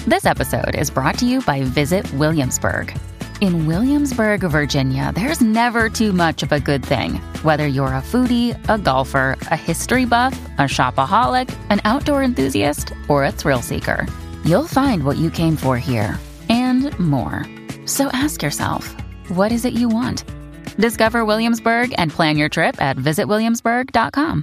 This episode is brought to you by Visit Williamsburg. In Williamsburg, Virginia, there's never too much of a good thing. Whether you're a foodie, a golfer, a history buff, a shopaholic, an outdoor enthusiast, or a thrill seeker, you'll find what you came for here and more. So ask yourself, what is it you want? Discover Williamsburg and plan your trip at visitwilliamsburg.com.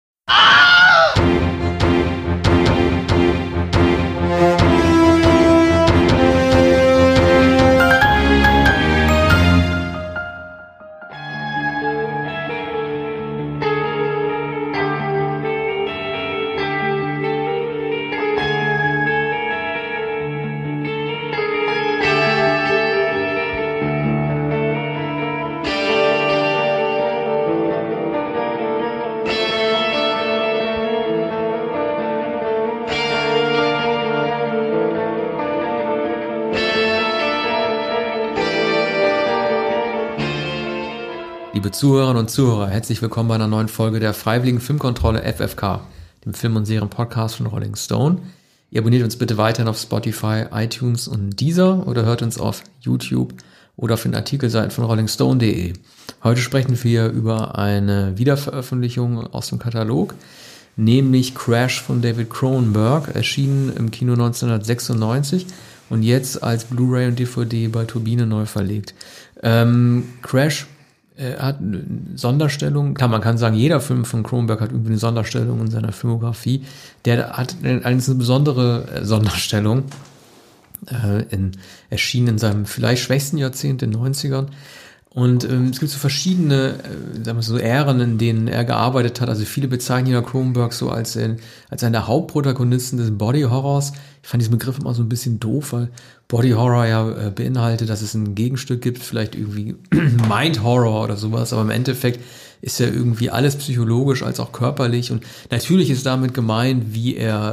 Liebe Zuhörerinnen und Zuhörer, herzlich willkommen bei einer neuen Folge der Freiwilligen Filmkontrolle FFK, dem Film- und Serien-Podcast von Rolling Stone. Ihr abonniert uns bitte weiterhin auf Spotify, iTunes und Deezer oder hört uns auf YouTube oder auf den Artikelseiten von rollingstone.de. Heute sprechen wir über eine Wiederveröffentlichung aus dem Katalog, nämlich Crash von David Cronenberg, erschienen im Kino 1996 und jetzt als Blu-ray und DVD bei Turbine neu verlegt. Crash hat eine Sonderstellung. Klar, man kann sagen, jeder Film von Cronenberg hat irgendwie eine Sonderstellung in seiner Filmografie. Der hat allerdings eine besondere Sonderstellung, erschienen in seinem vielleicht schwächsten Jahrzehnt, den 90ern. Und es gibt so verschiedene sagen wir so Ähren, in denen er gearbeitet hat. Also viele bezeichnen ja Cronenberg so als einen der Hauptprotagonisten des Body-Horrors. Ich fand diesen Begriff immer so ein bisschen doof, weil Body-Horror ja beinhaltet, dass es ein Gegenstück gibt, vielleicht irgendwie Mind-Horror oder sowas. Aber im Endeffekt ist ja irgendwie alles psychologisch als auch körperlich. Und natürlich ist damit gemeint, wie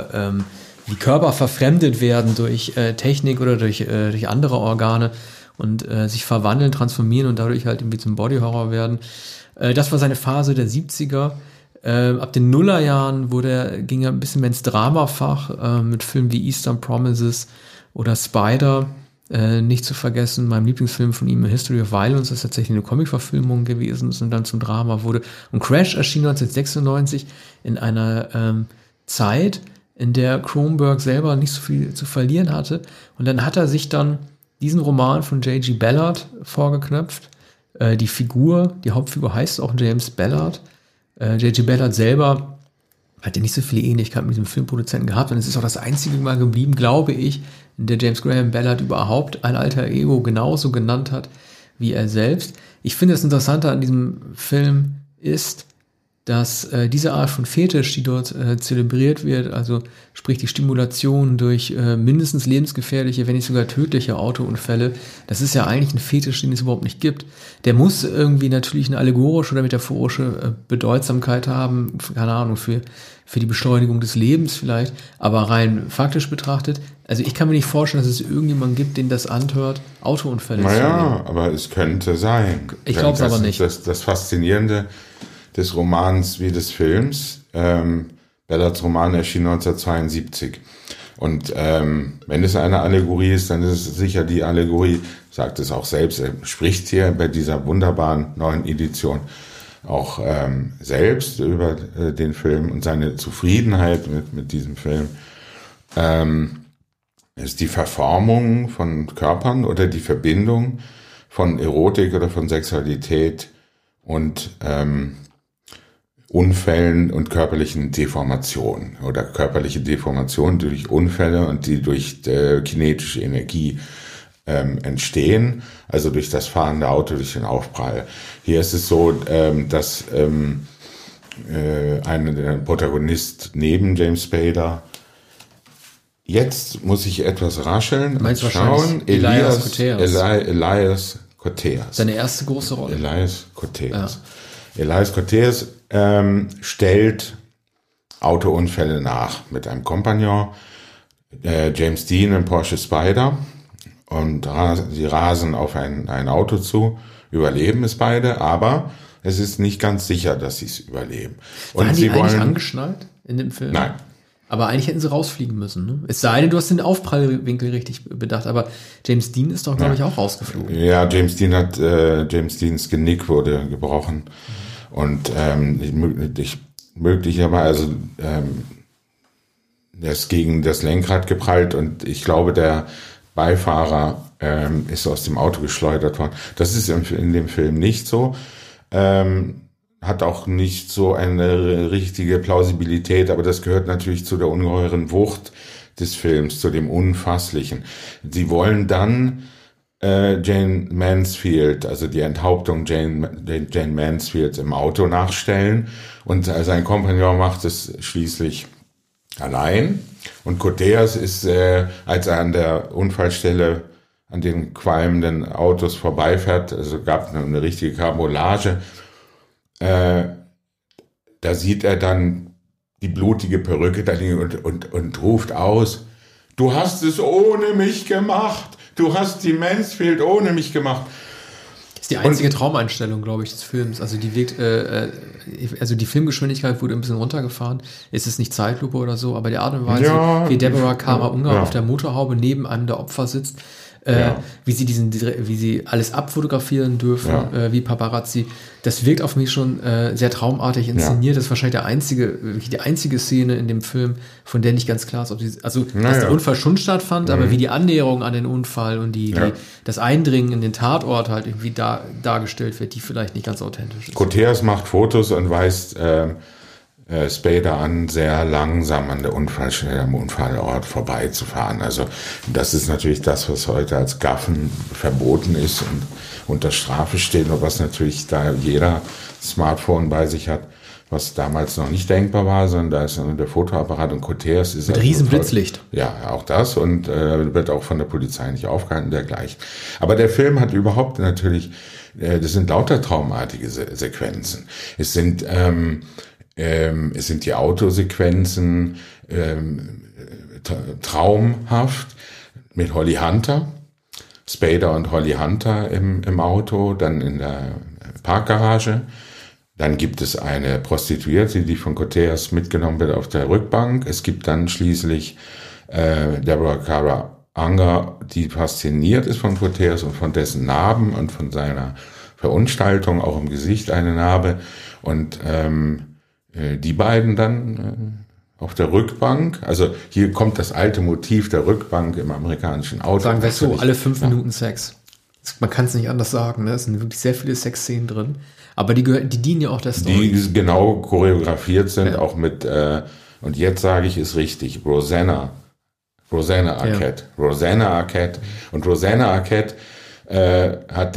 Körper verfremdet werden durch Technik oder durch andere Organe und sich verwandeln, transformieren und dadurch halt irgendwie zum Body-Horror werden. Das war seine Phase der 70er. Ab den Nullerjahren ging er ein bisschen mehr ins Dramafach mit Filmen wie Eastern Promises oder Spider. Nicht zu vergessen, meinem Lieblingsfilm von ihm, A History of Violence, das tatsächlich eine Comic-Verfilmung gewesen ist und dann zum Drama wurde. Und Crash erschien 1996 in einer Zeit, in der Cronenberg selber nicht so viel zu verlieren hatte. Und dann hat er sich dann diesen Roman von J.G. Ballard vorgeknöpft. Die Hauptfigur heißt auch James Ballard. J.G. Ballard selber hat ja nicht so viele Ähnlichkeiten mit dem Filmproduzenten gehabt und es ist auch das einzige Mal geblieben, glaube ich, in der James Graham Ballard überhaupt ein alter Ego genauso genannt hat wie er selbst. Ich finde, das Interessante an diesem Film ist, dass diese Art von Fetisch, die dort zelebriert wird, also sprich die Stimulation durch mindestens lebensgefährliche, wenn nicht sogar tödliche Autounfälle, das ist ja eigentlich ein Fetisch, den es überhaupt nicht gibt. Der muss irgendwie natürlich eine allegorische oder metaphorische Bedeutsamkeit haben, keine Ahnung, für die Beschleunigung des Lebens vielleicht, aber rein faktisch betrachtet, also ich kann mir nicht vorstellen, dass es irgendjemanden gibt, den das anhört, Autounfälle zu erleben. Naja, aber es könnte sein. Ich glaube es aber nicht. Das Faszinierende des Romans wie des Films. Ballards Roman erschien 1972. Und wenn es eine Allegorie ist, dann ist es sicher die Allegorie, sagt es auch selbst, er spricht hier bei dieser wunderbaren neuen Edition auch selbst über den Film und seine Zufriedenheit mit diesem Film. Ist die Verformung von Körpern oder die Verbindung von Erotik oder von Sexualität und Unfällen und körperlichen Deformationen oder körperliche Deformationen durch Unfälle und die durch kinetische Energie entstehen, also durch das fahrende Auto, durch den Aufprall. Hier ist es so, dass der Protagonist neben James Spader, jetzt muss ich etwas rascheln und schauen, Elias Koteas. Seine erste große Rolle. Elias Koteas. Ja. Elias Koteas stellt Autounfälle nach mit einem Kompagnon, James Dean im Porsche Spider, und sie rasen auf ein Auto zu, überleben es beide, aber es ist nicht ganz sicher, dass sie es überleben. Waren die eigentlich angeschnallt in dem Film? Nein. Aber eigentlich hätten sie rausfliegen müssen. Ne? Es sei denn, du hast den Aufprallwinkel richtig bedacht. Aber James Dean ist doch, glaube ich, auch rausgeflogen. Ja, James Deans Genick wurde gebrochen. Und möglicherweise er ist gegen das Lenkrad geprallt und ich glaube, der Beifahrer ist aus dem Auto geschleudert worden. Das ist in dem Film nicht so. Hat auch nicht so eine richtige Plausibilität, aber das gehört natürlich zu der ungeheuren Wucht des Films, zu dem Unfasslichen. Sie wollen dann Jayne Mansfield, also die Enthauptung Jayne Mansfields im Auto nachstellen und sein Kompagnon macht es schließlich allein. Und Koteas ist, als er an der Unfallstelle an den qualmenden Autos vorbeifährt, also gab eine richtige Karambolage, da sieht er dann die blutige Perücke da liegen und ruft aus, du hast es ohne mich gemacht, du hast die Mansfield ohne mich gemacht. Das ist die einzige Traumeinstellung, glaube ich, des Films. Also die wirkt, also die Filmgeschwindigkeit wurde ein bisschen runtergefahren. Es ist nicht Zeitlupe oder so, aber die Art und Weise, wie Deborah Kara Unger auf der Motorhaube neben einem der Opfer sitzt, wie sie alles abfotografieren dürfen, wie Paparazzi, das wirkt auf mich schon sehr traumartig inszeniert. Das ist wahrscheinlich die einzige Szene in dem Film, von der nicht ganz klar ist, ob dass der Unfall schon stattfand, aber wie die Annäherung an den Unfall und das Eindringen in den Tatort halt irgendwie dargestellt wird, die vielleicht nicht ganz authentisch ist. Koteas macht Fotos und weist Spader an, sehr langsam an der Unfallstelle am Unfallort vorbeizufahren. Also das ist natürlich das, was heute als Gaffen verboten ist und unter Strafe steht, und was natürlich da jeder Smartphone bei sich hat, was damals noch nicht denkbar war, sondern da ist der Fotoapparat, und Koteas ist... Mit riesen Blitzlicht. Ja, auch das, und wird auch von der Polizei nicht aufgehalten, dergleichen. Aber der Film hat überhaupt natürlich, das sind lauter traumartige Sequenzen. Es sind die Autosequenzen traumhaft mit Holly Hunter, Spader und Holly Hunter im Auto, dann in der Parkgarage. Dann gibt es eine Prostituierte, die von Koteas mitgenommen wird auf der Rückbank. Es gibt dann schließlich Deborah Kara Unger, die fasziniert ist von Koteas und von dessen Narben und von seiner Verunstaltung, auch im Gesicht eine Narbe. Und die beiden dann auf der Rückbank, also hier kommt das alte Motiv der Rückbank im amerikanischen Auto. Sagen wir so, alle 5 Minuten Sex. Man kann es nicht anders sagen, ne? Es sind wirklich sehr viele Sexszenen drin, aber die dienen ja auch der Story. Die genau choreografiert sind, auch mit, und jetzt sage ich es richtig, Rosanna Arquette. Ja. Rosanna Arquette. Und Rosanna Arquette hat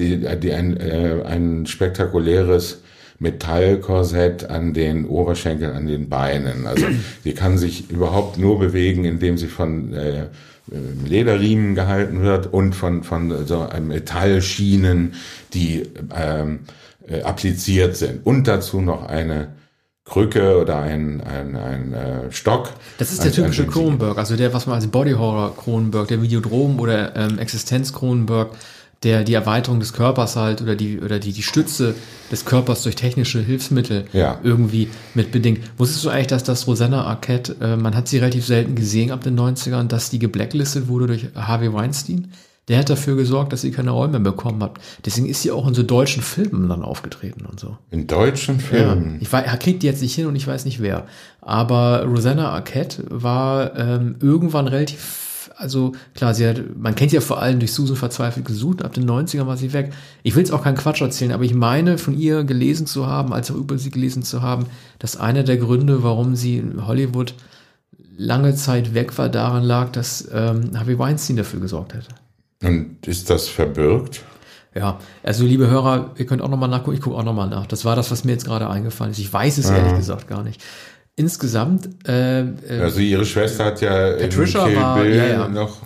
ein spektakuläres Metallkorsett an den Oberschenkeln, an den Beinen. Also sie kann sich überhaupt nur bewegen, indem sie von Lederriemen gehalten wird und von so Metallschienen, die appliziert sind. Und dazu noch eine Krücke oder ein Stock. Das ist der typische Cronenberg, also der, was man als Body Horror Cronenberg, der Videodrom oder Existenz Cronenberg, die Erweiterung des Körpers halt oder die Stütze des Körpers durch technische Hilfsmittel irgendwie mit bedingt. Wusstest du eigentlich, dass das Rosanna Arquette, man hat sie relativ selten gesehen ab den 90ern, dass die geblacklistet wurde durch Harvey Weinstein? Der hat dafür gesorgt, dass sie keine Rollen mehr bekommen hat. Deswegen ist sie auch in so deutschen Filmen dann aufgetreten und so. In deutschen Filmen? Ja, ich krieg die jetzt nicht hin und ich weiß nicht wer. Aber Rosanna Arquette war irgendwann relativ, also klar, man kennt sie ja vor allem durch Susan verzweifelt gesucht, ab den 90ern war sie weg. Ich will jetzt auch keinen Quatsch erzählen, aber ich meine, von ihr gelesen zu haben, als auch über sie gelesen zu haben, dass einer der Gründe, warum sie in Hollywood lange Zeit weg war, daran lag, dass Harvey Weinstein dafür gesorgt hätte. Und ist das verbürgt? Ja, also liebe Hörer, ihr könnt auch nochmal nachgucken, ich gucke auch nochmal nach. Das war das, was mir jetzt gerade eingefallen ist. Ich weiß es ehrlich gesagt gar nicht. Insgesamt also ihre Schwester hat ja Patricia in Kill Bill noch...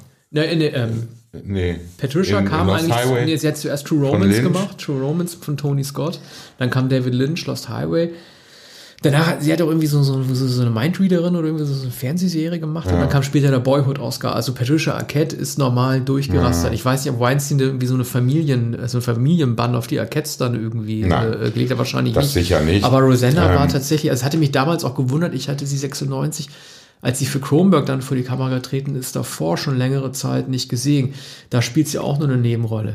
Patricia kam eigentlich, sie hat zuerst True Romance gemacht, True Romance von Tony Scott, dann kam David Lynch, Lost Highway. Danach, sie hat auch irgendwie so eine Mindreaderin oder irgendwie so eine Fernsehserie gemacht und dann kam später der Boyhood-Oscar. Also Patricia Arquette ist normal durchgerastert. Ich weiß nicht, ob Weinstein irgendwie so eine Familienband auf die Arquettes dann irgendwie gelegt hat, wahrscheinlich das nicht. Sicher nicht. Aber Rosanna war tatsächlich, also es hatte mich damals auch gewundert, ich hatte sie 96 als sie für Cronenberg dann vor die Kamera getreten ist, davor schon längere Zeit nicht gesehen. Da spielt sie auch nur eine Nebenrolle.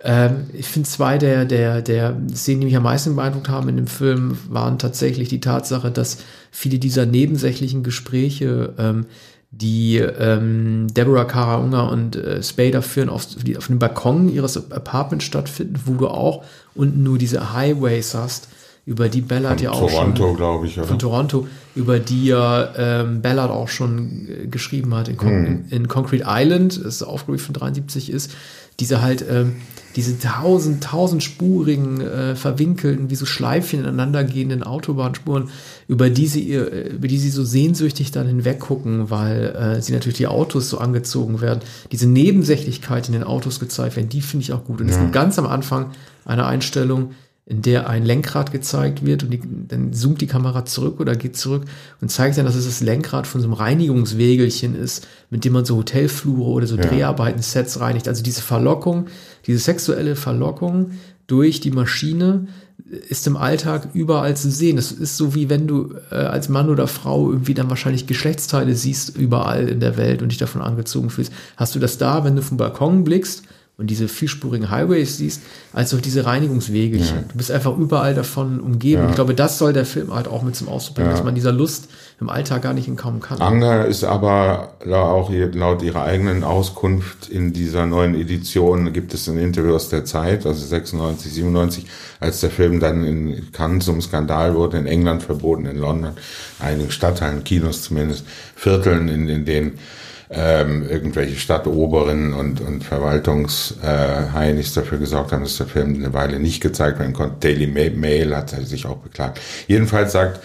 Ich finde, zwei der Szenen, die mich am meisten beeindruckt haben in dem Film, waren tatsächlich die Tatsache, dass viele dieser nebensächliche Gespräche, die Deborah Kara Unger und Spader führen, auf dem Balkon ihres Apartments stattfinden, wo du auch unten nur diese Highways hast, über die Ballard ja auch Toronto, schon, glaube ich, oder? von Toronto, über die ja Ballard auch schon geschrieben hat in Concrete Island, das aufgelegt von 73 ist, diese halt diese tausendspurigen, verwinkelten, wie so Schleifchen ineinander gehenden Autobahnspuren, über die sie so sehnsüchtig dann hinweggucken, weil sie natürlich die Autos so angezogen werden. Diese Nebensächlichkeit in den Autos gezeigt werden, die finde ich auch gut. Und es gibt ganz am Anfang eine Einstellung, in der ein Lenkrad gezeigt wird und dann zoomt die Kamera zurück oder geht zurück und zeigt dann, dass es das Lenkrad von so einem Reinigungswägelchen ist, mit dem man so Hotelflure oder so Dreharbeiten, Sets reinigt. Also diese Verlockung, diese sexuelle Verlockung durch die Maschine ist im Alltag überall zu sehen. Das ist so, wie wenn du als Mann oder Frau irgendwie dann wahrscheinlich Geschlechtsteile siehst überall in der Welt und dich davon angezogen fühlst. Hast du das da, wenn du vom Balkon blickst und diese vielspurigen Highways siehst, als auch diese Reinigungswegelchen. Ja. Du bist einfach überall davon umgeben. Ja. Ich glaube, das soll der Film halt auch mit zum Ausdruck bringen, dass man dieser Lust im Alltag gar nicht entkommen kann. Anger ist aber auch laut ihrer eigenen Auskunft in dieser neuen Edition, gibt es ein Interview aus der Zeit, also 96, 97, als der Film dann in Cannes zum Skandal wurde, in England verboten, in London, einigen Stadtteilen, Kinos zumindest, Vierteln, in denen irgendwelche Stadtoberinnen und Verwaltungsheinis dafür gesorgt haben, dass der Film eine Weile nicht gezeigt werden konnte. Daily Mail hat sich auch beklagt. Jedenfalls sagt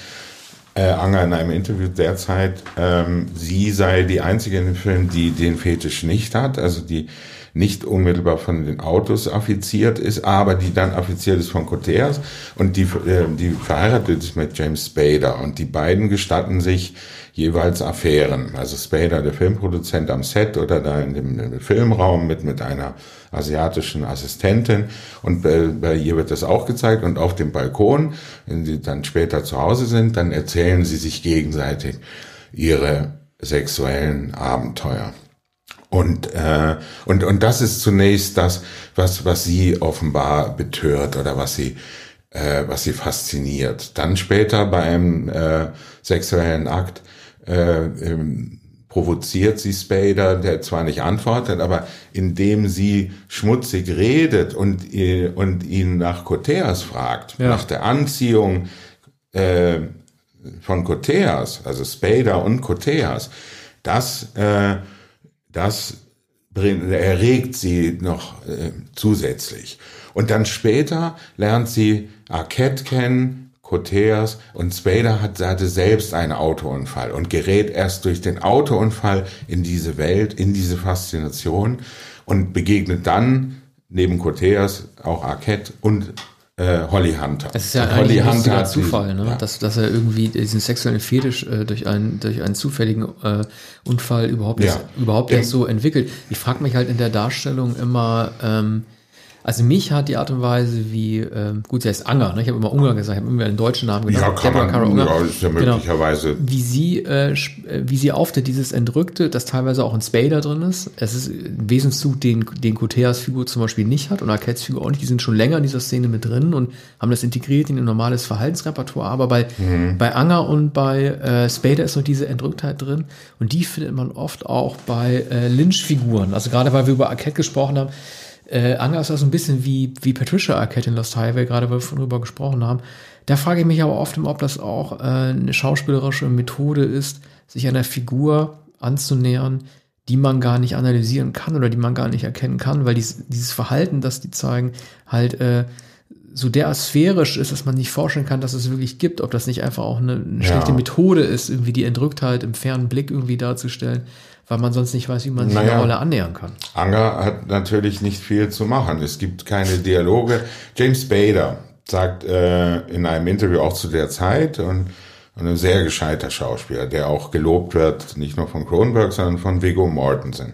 Anger in einem Interview derzeit, sie sei die einzige in dem Film, die den Fetisch nicht hat, also die nicht unmittelbar von den Autos affiziert ist, aber die dann affiziert ist von Coteas und die verheiratet ist mit James Spader und die beiden gestatten sich jeweils Affären. Also Spader, der Filmproduzent am Set oder da in dem Filmraum mit einer asiatischen Assistentin und bei ihr wird das auch gezeigt und auf dem Balkon, wenn sie dann später zu Hause sind, dann erzählen sie sich gegenseitig ihre sexuellen Abenteuer. Und das ist zunächst das, was sie offenbar betört oder was sie fasziniert. Dann später bei einem sexuellen Akt provoziert sie Spader, der zwar nicht antwortet, aber indem sie schmutzig redet und ihn nach Coteas fragt, nach der Anziehung von Coteas, also Spader und Coteas, das erregt sie noch zusätzlich. Und dann später lernt sie Arquette kennen, Coteas, und Spader hatte selbst einen Autounfall und gerät erst durch den Autounfall in diese Welt, in diese Faszination und begegnet dann neben Coteas auch Arquette und Holly Hunter. Es ist ja eigentlich ein lustiger Zufall, ne? Dass er irgendwie diesen sexuellen Fetisch durch einen zufälligen Unfall überhaupt erst so entwickelt. Ich frage mich halt in der Darstellung immer, also mich hat die Art und Weise, wie, gut, sie heißt Anger, ne? Ich habe immer Unger gesagt, ich habe immer einen deutschen Namen genannt. Ja, kann man, ja, ist ja möglicherweise. Genau. Wie sie auftritt, dieses Entrückte, das teilweise auch in Spader drin ist. Es ist ein Wesenszug, den Coteas Figur zum Beispiel nicht hat und Arquettes Figur auch nicht. Die sind schon länger in dieser Szene mit drin und haben das integriert in ein normales Verhaltensrepertoire. Aber bei Anger und bei Spader ist noch diese Entrücktheit drin und die findet man oft auch bei Lynch-Figuren. Also gerade, weil wir über Arquette gesprochen haben, Anger ist also ein bisschen wie Patricia Arquette in Lost Highway, gerade weil wir darüber gesprochen haben. Da frage ich mich aber oft, ob das auch eine schauspielerische Methode ist, sich einer Figur anzunähern, die man gar nicht analysieren kann oder die man gar nicht erkennen kann, weil dieses Verhalten, das die zeigen, halt so derart sphärisch ist, dass man nicht vorstellen kann, dass es wirklich gibt, ob das nicht einfach auch eine schlechte Methode ist, irgendwie die Entrücktheit im fernen Blick irgendwie darzustellen, weil man sonst nicht weiß, wie man sich der Rolle annähern kann. Anger hat natürlich nicht viel zu machen. Es gibt keine Dialoge. James Spader sagt in einem Interview auch zu der Zeit und ein sehr gescheiter Schauspieler, der auch gelobt wird, nicht nur von Cronenberg, sondern von Viggo Mortensen.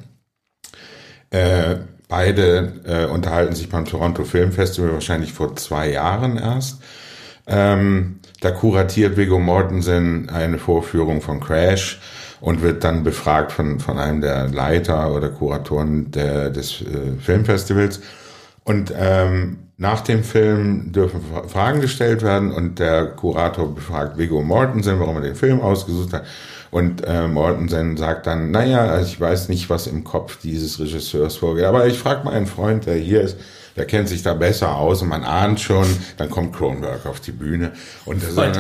Beide unterhalten sich beim Toronto Film Festival wahrscheinlich vor 2 Jahren erst. Da kuratiert Viggo Mortensen eine Vorführung von Crash und wird dann befragt von einem der Leiter oder Kuratoren des Filmfestivals. Und nach dem Film dürfen Fragen gestellt werden und der Kurator befragt Viggo Mortensen, warum er den Film ausgesucht hat. Und Mortensen sagt dann, naja, also ich weiß nicht, was im Kopf dieses Regisseurs vorgeht, aber ich frage mal einen Freund, der hier ist, der kennt sich da besser aus und man ahnt schon, dann kommt Cronenberg auf die Bühne und der sagt,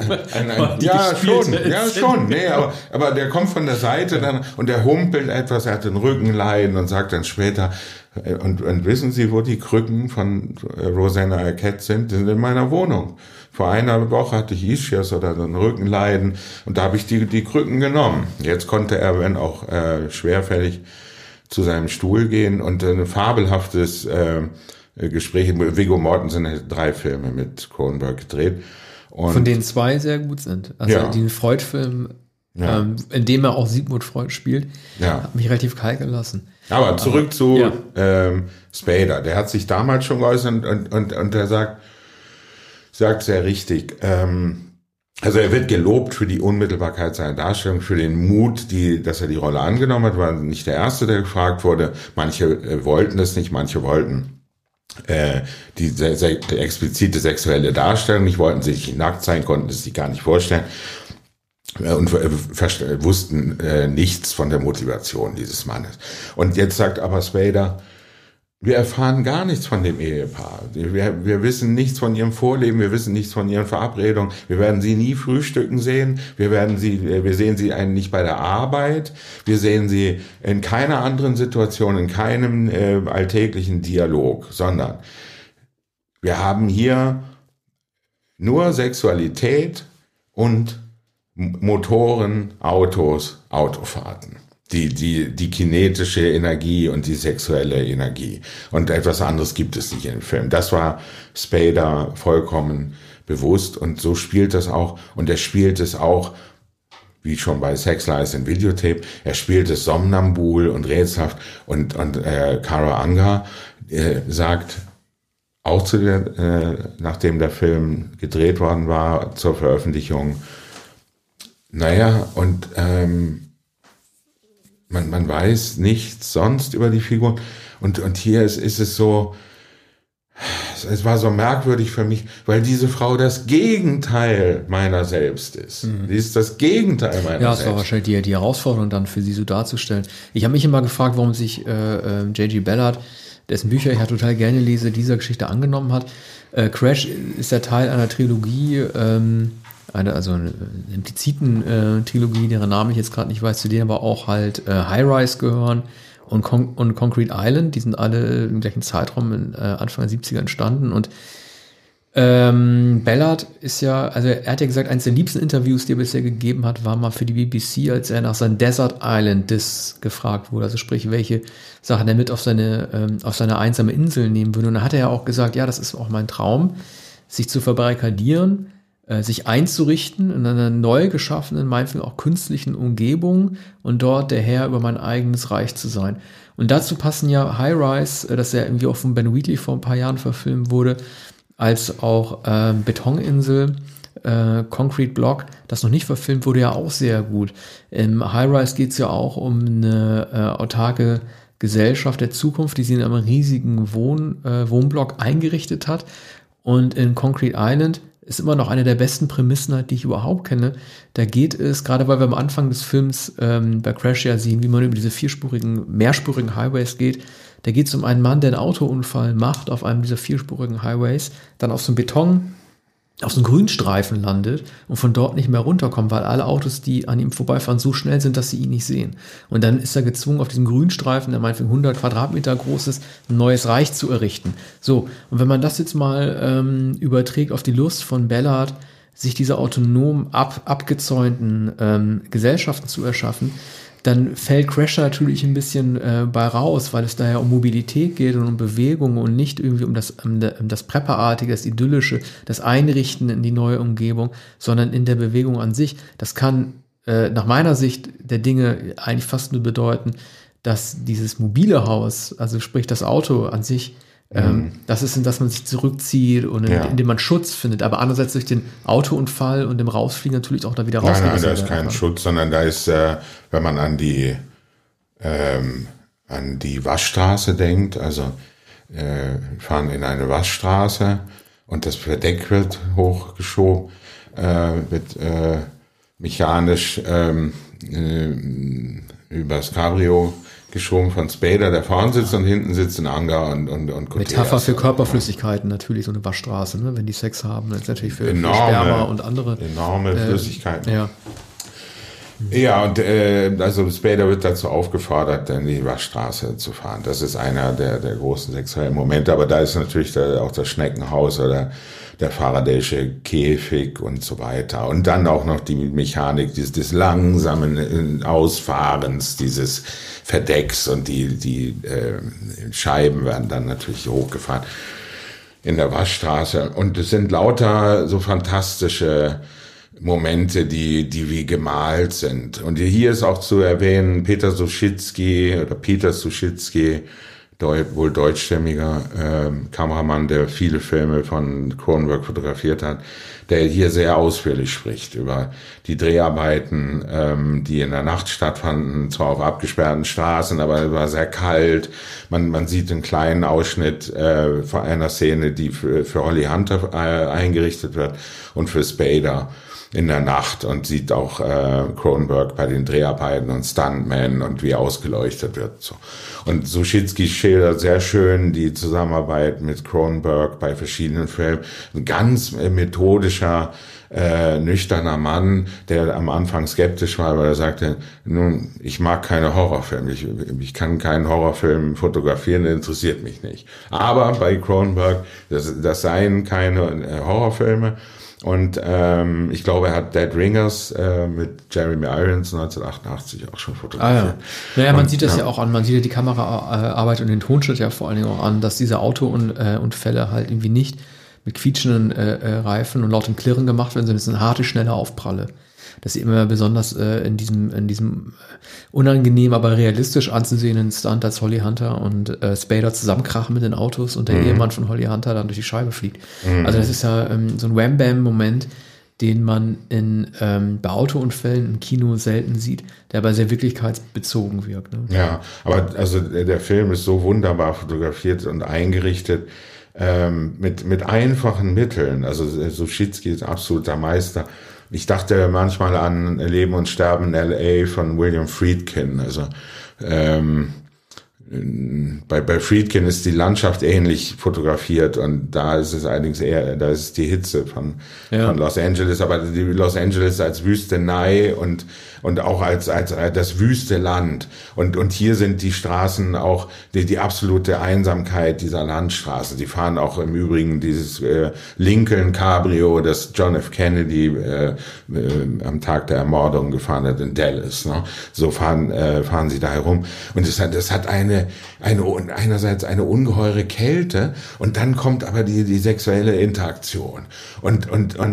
schon, nee, aber der kommt von der Seite dann und der humpelt etwas, er hat den Rückenleiden und sagt dann später, und wissen Sie, wo die Krücken von Rosanna Arquette sind? Die sind in meiner Wohnung. Vor einer Woche hatte ich Ischias oder ein Rückenleiden und da habe ich die Krücken genommen. Jetzt konnte er, wenn auch schwerfällig, zu seinem Stuhl gehen und ein fabelhaftes Gespräch. Viggo Mortensen hat 3 Filme mit Cronenberg gedreht. Und von denen 2 sehr gut sind. Also den Freud-Film, in dem er auch Sigmund Freud spielt, hat mich relativ kalt gelassen. Aber zurück zu Spader. Der hat sich damals schon geäußert und der sagt sehr richtig, also er wird gelobt für die Unmittelbarkeit seiner Darstellung, für den Mut, dass er die Rolle angenommen hat, war nicht der Erste, der gefragt wurde. Manche wollten es nicht, manche wollten die explizite sexuelle Darstellung nicht, wollten sich nackt sein, konnten es sich gar nicht vorstellen und wussten nichts von der Motivation dieses Mannes. Und jetzt sagt aber Spader, wir erfahren gar nichts von dem Ehepaar. Wir wissen nichts von ihrem Vorleben, wir wissen nichts von ihren Verabredungen. Wir werden sie nie frühstücken sehen. Wir sehen sie nicht bei der Arbeit. Wir sehen sie in keiner anderen Situation, in keinem alltäglichen Dialog, sondern wir haben hier nur Sexualität und Motoren, Autos, Autofahrten. Die kinetische Energie und die sexuelle Energie. Und etwas anderes gibt es nicht in dem Film. Das war Spader vollkommen bewusst und so spielt das auch. Und er spielt es auch, wie schon bei Sex, Lies and Videotape, er spielt es somnambul und rätselhaft. Und Kara Unger sagt, auch nachdem der Film gedreht worden war, zur Veröffentlichung, man weiß nichts sonst über die Figur und hier ist es so, es war so merkwürdig für mich, weil diese Frau das Gegenteil meiner selbst ist. Die ist das Gegenteil meiner selbst. Ja, es war wahrscheinlich die Herausforderung dann für sie so darzustellen. Ich habe mich immer gefragt, warum sich J.G. Ballard, dessen Bücher ich ja total gerne lese, dieser Geschichte angenommen hat. Crash ist ja Teil einer Trilogie, eine impliziten Trilogie, deren Namen ich jetzt gerade nicht weiß, zu denen aber auch halt High Rise gehören und Concrete Island, die sind alle im gleichen Zeitraum Anfang der 70er entstanden und Ballard ist ja, also er hat ja gesagt, eines der liebsten Interviews, die er bisher gegeben hat, war mal für die BBC, als er nach seinem Desert Island Disc gefragt wurde, also sprich, welche Sachen er mit auf seine einsame Insel nehmen würde. Und da hat er ja auch gesagt, ja, das ist auch mein Traum, sich zu verbarrikadieren, sich einzurichten in einer neu geschaffenen, meinetwegen auch künstlichen Umgebung und dort der Herr über mein eigenes Reich zu sein. Und dazu passen ja High Rise, das ja irgendwie auch von Ben Wheatley vor ein paar Jahren verfilmt wurde, als auch Betoninsel, Concrete Block, das noch nicht verfilmt wurde, ja auch sehr gut. Im High Rise geht es ja auch um eine autarke Gesellschaft der Zukunft, die sie in einem riesigen Wohnblock eingerichtet hat. Und in Concrete Island ist immer noch eine der besten Prämissen, die ich überhaupt kenne. Da geht es, gerade weil wir am Anfang des Films bei Crash ja sehen, wie man über diese mehrspurigen Highways geht, da geht es um einen Mann, der einen Autounfall macht auf einem dieser vierspurigen Highways, dann auf so einem Grünstreifen landet und von dort nicht mehr runterkommt, weil alle Autos, die an ihm vorbeifahren, so schnell sind, dass sie ihn nicht sehen. Und dann ist er gezwungen, auf diesem Grünstreifen, der meinetwegen 100 Quadratmeter groß ist, ein neues Reich zu errichten. So, und wenn man das jetzt mal überträgt auf die Lust von Ballard, sich diese autonom abgezäunten Gesellschaften zu erschaffen, dann fällt Crash natürlich ein bisschen bei raus, weil es daher um Mobilität geht und um Bewegung und nicht irgendwie um das Prepperartige, das Idyllische, das Einrichten in die neue Umgebung, sondern in der Bewegung an sich. Das kann nach meiner Sicht der Dinge eigentlich fast nur bedeuten, dass dieses mobile Haus, also sprich das Auto an sich, Das ist, dass man sich zurückzieht und indem man Schutz findet. Aber andererseits durch den Autounfall und dem Rausfliegen natürlich auch da wieder raus. Nein, da ist kein Schutz, sondern da ist, wenn man an die Waschstraße denkt, also wir fahren in eine Waschstraße und das Verdeck wird hochgeschoben, wird mechanisch übers Cabrio geschoben von Spader, der vorne sitzt und hinten sitzt ein Anger und Coteas. Metapher für Körperflüssigkeiten natürlich, so eine Waschstraße, ne? Wenn die Sex haben, das ist natürlich für Sperma und andere. Enorme Flüssigkeiten. Ja. Ja, und also Spader wird dazu aufgefordert, in die Waschstraße zu fahren. Das ist einer der großen sexuellen Momente, aber da ist natürlich auch das Schneckenhaus oder der Faraday'sche Käfig und so weiter. Und dann auch noch die Mechanik des langsamen Ausfahrens dieses Verdecks und die Scheiben werden dann natürlich hochgefahren in der Waschstraße. Und es sind lauter so fantastische Momente, die wie gemalt sind. Und hier ist auch zu erwähnen, Peter Suschitzky, wohl deutschstämmiger Kameramann, der viele Filme von Cronenberg fotografiert hat, der hier sehr ausführlich spricht über die Dreharbeiten, die in der Nacht stattfanden, zwar auf abgesperrten Straßen, aber es war sehr kalt. Man sieht einen kleinen Ausschnitt von einer Szene, die für Holly Hunter eingerichtet wird und für Spader in der Nacht und sieht auch Cronenberg bei den Dreharbeiten und Stuntman und wie ausgeleuchtet wird. So. Und Suschitzky schildert sehr schön die Zusammenarbeit mit Cronenberg bei verschiedenen Filmen. Ein ganz methodischer, nüchterner Mann, der am Anfang skeptisch war, weil er sagte, nun, ich mag keine Horrorfilme, ich kann keinen Horrorfilm fotografieren, der interessiert mich nicht. Aber bei Cronenberg, das seien keine Horrorfilme. Und ich glaube, er hat Dead Ringers mit Jeremy Irons 1988 auch schon fotografiert. Naja, man sieht das ja auch an, man sieht ja die Kameraarbeit und den Tonschnitt ja vor allen Dingen auch an, dass diese Autounfälle halt irgendwie nicht mit quietschenden Reifen und lautem Klirren gemacht werden, sondern es sind harte, schnelle Aufpralle. Dass sie immer besonders in diesem unangenehm, aber realistisch anzusehenden Stunt, als Holly Hunter und Spader zusammenkrachen mit den Autos und der Ehemann von Holly Hunter dann durch die Scheibe fliegt. Also das ist ja so ein Wham-Bam-Moment, den man bei Autounfällen im Kino selten sieht, der aber sehr wirklichkeitsbezogen wirkt. Ne? Ja, aber also der Film ist so wunderbar fotografiert und eingerichtet, mit einfachen Mitteln. Also Suschitzky ist ein absoluter Meister. Ich dachte manchmal an Leben und Sterben in L.A. von William Friedkin. Also bei Friedkin ist die Landschaft ähnlich fotografiert und da ist es allerdings da ist die Hitze von Los Angeles, aber die Los Angeles als Wüstenei und auch als das wüste Land. Und hier sind die Straßen auch die absolute Einsamkeit dieser Landstraße. Die fahren auch im Übrigen dieses Lincoln Cabrio, das John F. Kennedy am Tag der Ermordung gefahren hat in Dallas. Ne? So fahren sie da herum. Und das hat einerseits eine ungeheure Kälte und dann kommt aber die sexuelle Interaktion. Und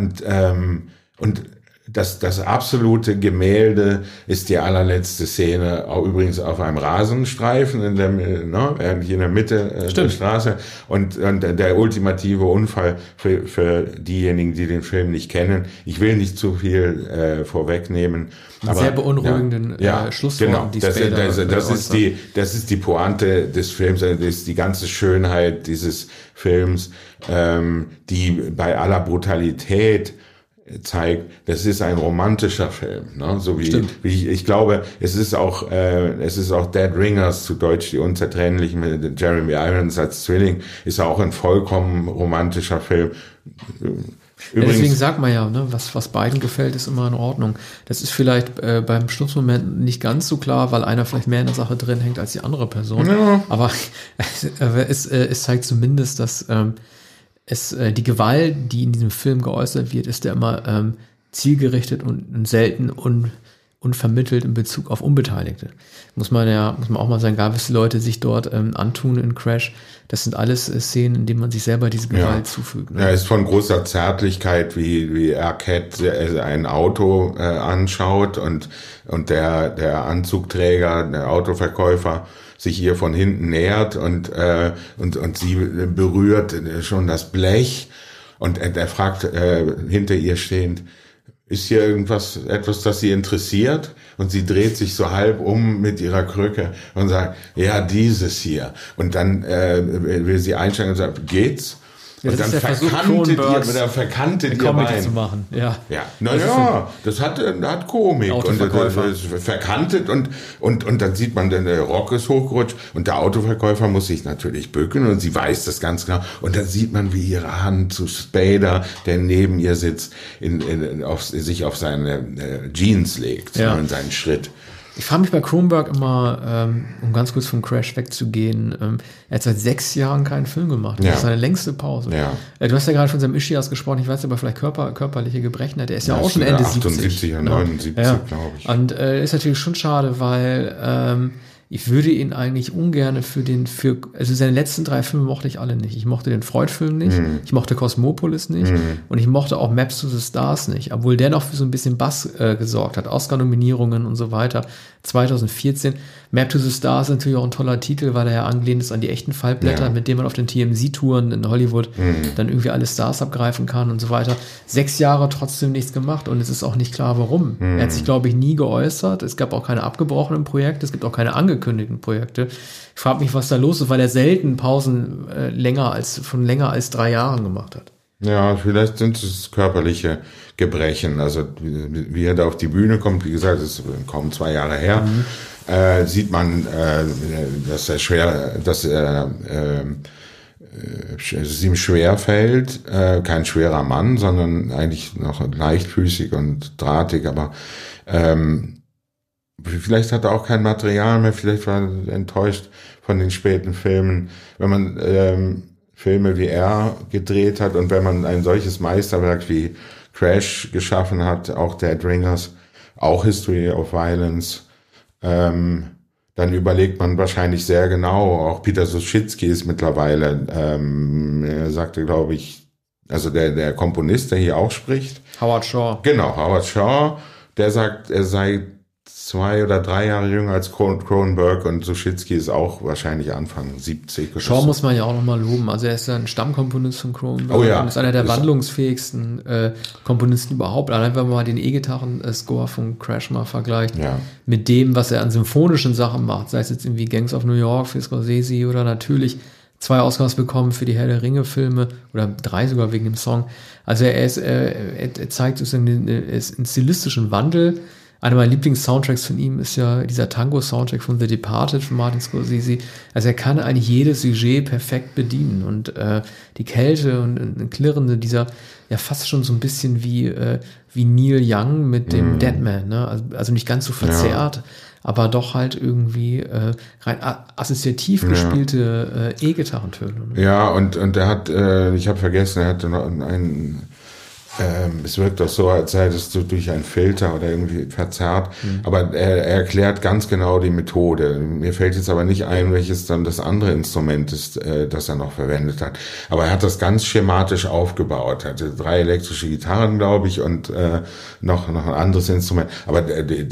das absolute Gemälde ist die allerletzte Szene, auch übrigens auf einem Rasenstreifen in der Mitte der Straße. Und der ultimative Unfall für diejenigen, die den Film nicht kennen. Ich will nicht zu viel vorwegnehmen. Aber, sehr beunruhigenden Schlussworten, genau. Das ist die Pointe des Films, das ist die ganze Schönheit dieses Films, die bei aller Brutalität zeigt, das ist ein romantischer Film, ne? So wie ich glaube, es ist auch Dead Ringers, zu Deutsch die Unzertrennlichen, mit Jeremy Irons als Zwilling, ist auch ein vollkommen romantischer Film. Übrigens, deswegen sagt man ja, ne, was beiden gefällt, ist immer in Ordnung. Das ist vielleicht beim Schlussmoment nicht ganz so klar, weil einer vielleicht mehr in der Sache drin hängt als die andere Person. Ja. Aber es zeigt zumindest, dass die Gewalt, die in diesem Film geäußert wird, ist ja immer zielgerichtet und selten unvermittelt in Bezug auf Unbeteiligte. Muss man auch mal sagen, egal was die Leute sich dort antun in Crash, das sind alles Szenen, in denen man sich selber diese Gewalt zufügt. Ne? Ja, ist von großer Zärtlichkeit, wie Arquette ein Auto anschaut und der Anzugträger, der Autoverkäufer, sich ihr von hinten nähert und sie berührt schon das Blech und er fragt hinter ihr stehend, ist hier etwas, das sie interessiert? Und sie dreht sich so halb um mit ihrer Krücke und sagt, ja, dieses hier. Und dann will sie einsteigen und sagt, geht's? Ja, und dann verkantet ihr Bein. Zu machen. Ja. Das hat Komik. Und das verkantet und dann sieht man, der Rock ist hochgerutscht und der Autoverkäufer muss sich natürlich bücken und sie weiß das ganz genau. Und dann sieht man, wie ihre Hand zu Spader, der neben ihr sitzt, sich auf seine Jeans legt, in seinen Schritt. Ich frage mich bei Cronenberg immer, um ganz kurz vom Crash wegzugehen, er hat seit 6 Jahren keinen Film gemacht. Das ist seine längste Pause. Ja. Du hast ja gerade von seinem Ischias gesprochen, ich weiß aber vielleicht körperliche Gebrechen hat. Er ist ja auch schon Ende 78, 79, glaube ich. Und ist natürlich schon schade, weil ich würde ihn eigentlich ungern also seine letzten 3 Filme mochte ich alle nicht. Ich mochte den Freud-Film nicht, ich mochte Cosmopolis nicht und ich mochte auch Maps to the Stars nicht, obwohl der noch für so ein bisschen Bass gesorgt hat, Oscar-Nominierungen und so weiter. 2014. Map to the Stars ist natürlich auch ein toller Titel, weil er ja angelehnt ist an die echten Fallblätter, mit denen man auf den TMZ-Touren in Hollywood dann irgendwie alle Stars abgreifen kann und so weiter. 6 Jahre trotzdem nichts gemacht und es ist auch nicht klar, warum. Er hat sich, glaube ich, nie geäußert. Es gab auch keine abgebrochenen Projekte, es gibt auch keine angekündigten Projekte. Ich frage mich, was da los ist, weil er selten Pausen länger als 3 Jahren gemacht hat. Ja, vielleicht sind es körperliche Gebrechen. Also wie er da auf die Bühne kommt, wie gesagt, das ist kaum 2 Jahre her, sieht man, dass es ihm schwer fällt. Kein schwerer Mann, sondern eigentlich noch leichtfüßig und drahtig, aber vielleicht hat er auch kein Material mehr, vielleicht war er enttäuscht von den späten Filmen. Wenn man Filme wie er gedreht hat und wenn man ein solches Meisterwerk wie Crash geschaffen hat, auch Dead Ringers, auch History of Violence, dann überlegt man wahrscheinlich sehr genau. Auch Peter Suschitzky ist mittlerweile, er sagte, glaube ich, also der Komponist, der hier auch spricht. Howard Shaw. Genau, Howard Shaw, der sagt, er sei 2 oder 3 Jahre jünger als Cronenberg und Suschitzky ist auch wahrscheinlich Anfang 70. Shaw muss man ja auch nochmal loben. Also er ist ja ein Stammkomponist von Cronenberg und ist einer der wandlungsfähigsten Komponisten überhaupt. Allein wenn man mal den E-Gitarren-Score von Crash mal vergleicht mit dem, was er an symphonischen Sachen macht, sei es jetzt irgendwie Gangs of New York für Scorsese oder natürlich 2 Oscars bekommen für die Herr der Ringe-Filme oder 3 sogar wegen dem Song. Also er zeigt sozusagen einen stilistischen Wandel. Einer meiner Lieblings-Soundtracks von ihm ist ja dieser Tango-Soundtrack von The Departed von Martin Scorsese. Also er kann eigentlich jedes Sujet perfekt bedienen und die Kälte und ein Klirrende dieser, ja fast schon so ein bisschen wie Neil Young mit dem Deadman, ne? Also nicht ganz so verzerrt, aber doch halt irgendwie rein assoziativ gespielte E-Gitarrentöne. Ne? Ja, und er hat, ich habe vergessen, er hatte noch einen es wirkt doch so, als sei das so durch einen Filter oder irgendwie verzerrt. Aber er erklärt ganz genau die Methode. Mir fällt jetzt aber nicht ein, welches dann das andere Instrument ist, das er noch verwendet hat. Aber er hat das ganz schematisch aufgebaut. Er hatte 3 elektrische Gitarren, glaube ich, und noch ein anderes Instrument. Aber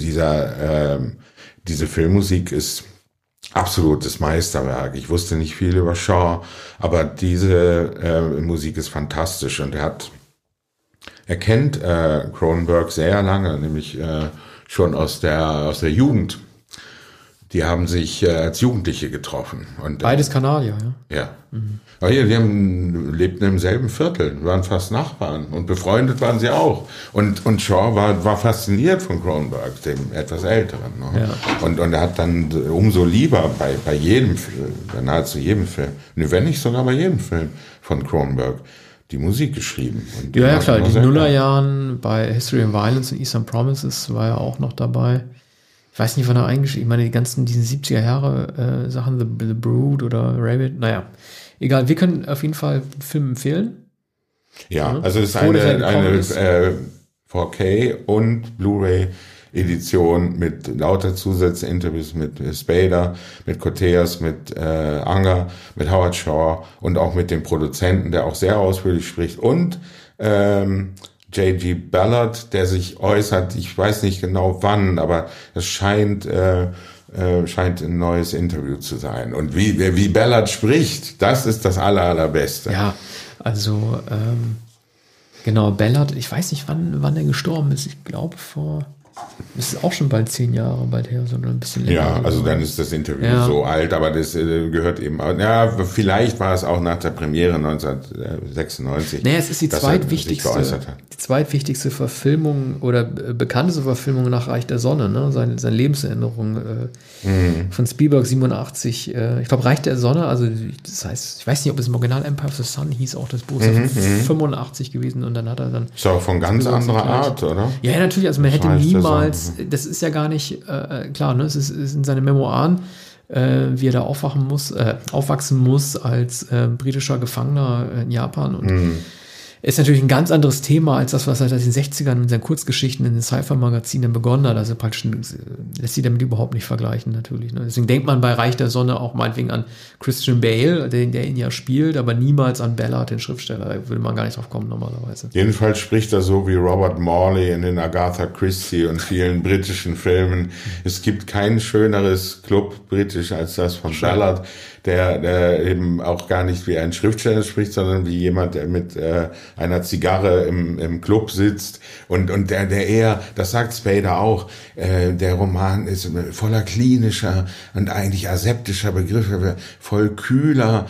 diese Filmmusik ist absolutes Meisterwerk. Ich wusste nicht viel über Shaw, aber diese Musik ist fantastisch und er kennt Cronenberg sehr lange, nämlich schon aus der Jugend. Die haben sich als Jugendliche getroffen. Und, beides Kanadier, ja? Ja. Aber die lebten im selben Viertel, waren fast Nachbarn und befreundet waren sie auch. Und Shaw war fasziniert von Cronenberg, dem etwas Älteren. Ne? Ja. Und er hat dann umso lieber bei jedem Film, bei nahezu jedem Film, wenn nicht sogar bei jedem Film von Cronenberg, die Musik geschrieben. Und ja, klar, die Nullerjahren bei History of Violence und Eastern Promises war er auch noch dabei. Ich weiß nicht, wann er eingeschrieben. Ich meine, die ganzen, diesen 70er Jahre Sachen, The Brood oder Rabbit, naja. Egal, wir können auf jeden Fall den Film empfehlen. Ja, also es ist eine 4K und Blu-ray Edition mit lauter Zusatzinterviews mit Spader, mit Koteas, mit Anger, mit Howard Shaw und auch mit dem Produzenten, der auch sehr ausführlich spricht und J.G. Ballard, der sich äußert, ich weiß nicht genau wann, aber es scheint scheint ein neues Interview zu sein. Und wie Ballard spricht, das ist das Allerbeste. Ja, also genau, Ballard, ich weiß nicht, wann er gestorben ist. Ich glaube es ist auch schon bald 10 Jahre bald her, sondern ein bisschen länger. Ja, also dann ist das Interview so alt, aber das gehört eben, vielleicht war es auch nach der Premiere 1996. Naja, es ist die zweitwichtigste Verfilmung oder bekannteste Verfilmung nach Reich der Sonne, ne? Seine Lebenserinnerung von Spielberg 87. Ich glaube, Reich der Sonne, also das heißt, ich weiß nicht, ob es im Original Empire of the Sun hieß, auch das Buch, 85 gewesen und dann hat er dann... Ist auch von ganz anderer Art, oder? Ja, natürlich, also man hätte niemals, das ist ja gar nicht, klar, ne, es ist in seinen Memoiren, wie er da aufwachsen muss als britischer Gefangener in Japan und ist natürlich ein ganz anderes Thema als das, was er in den 60ern in seinen Kurzgeschichten in den Sci-Fi-Magazinen begonnen hat. Also praktisch lässt sich damit überhaupt nicht vergleichen, natürlich. Ne? Deswegen denkt man bei Reich der Sonne auch meinetwegen an Christian Bale, der ihn ja spielt, aber niemals an Ballard, den Schriftsteller. Da würde man gar nicht drauf kommen normalerweise. Jedenfalls spricht er so wie Robert Morley in den Agatha Christie und vielen britischen Filmen. Es gibt kein schöneres Club britisch als das von Ballard, der eben auch gar nicht wie ein Schriftsteller spricht, sondern wie jemand, der mit einer Zigarre im Club sitzt und der eher, das sagt Spader auch, der Roman ist voller klinischer und eigentlich aseptischer Begriffe, voll kühler,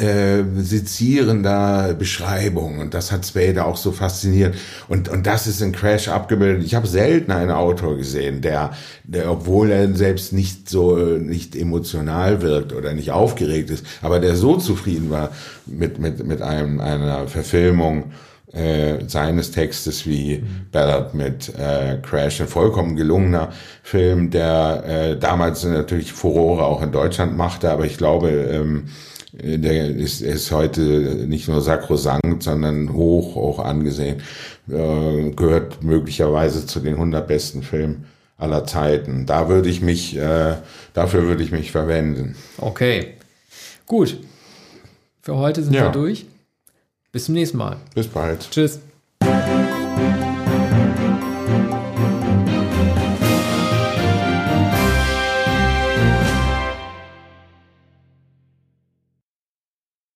sezierender Beschreibung und das hat Spader auch so fasziniert und das ist in Crash abgebildet. Ich habe selten einen Autor gesehen, der obwohl er selbst nicht emotional wirkt oder nicht aufgeregt ist, aber der so zufrieden war mit einer Verfilmung seines Textes wie Ballard mit Crash, ein vollkommen gelungener Film, der damals natürlich Furore auch in Deutschland machte, aber ich glaube, der ist heute nicht nur sakrosankt, sondern hoch angesehen, gehört möglicherweise zu den 100 besten Filmen aller Zeiten. Dafür würde ich mich verwenden. Okay, gut. Für heute sind wir durch. Bis zum nächsten Mal. Bis bald. Tschüss.